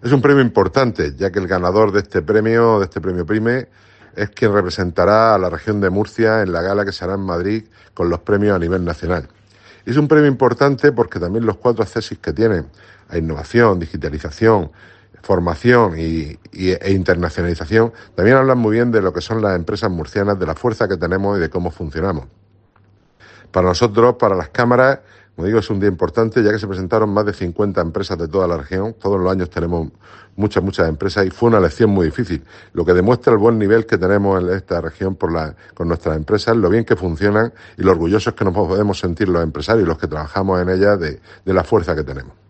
Es un premio importante, ya que el ganador de este premio PRIME, es quien representará a la región de Murcia en la gala que se hará en Madrid con los premios a nivel nacional. Y es un premio importante porque también los 4 accesos que tienen a innovación, digitalización, formación e internacionalización también hablan muy bien de lo que son las empresas murcianas, de la fuerza que tenemos y de cómo funcionamos. Para nosotros, para las cámaras, como digo, es un día importante, ya que se presentaron más de 50 empresas de toda la región. Todos los años tenemos muchas empresas y fue una elección muy difícil, lo que demuestra el buen nivel que tenemos en esta región con nuestras empresas, lo bien que funcionan y lo orgullosos que nos podemos sentir los empresarios y los que trabajamos en ellas de la fuerza que tenemos.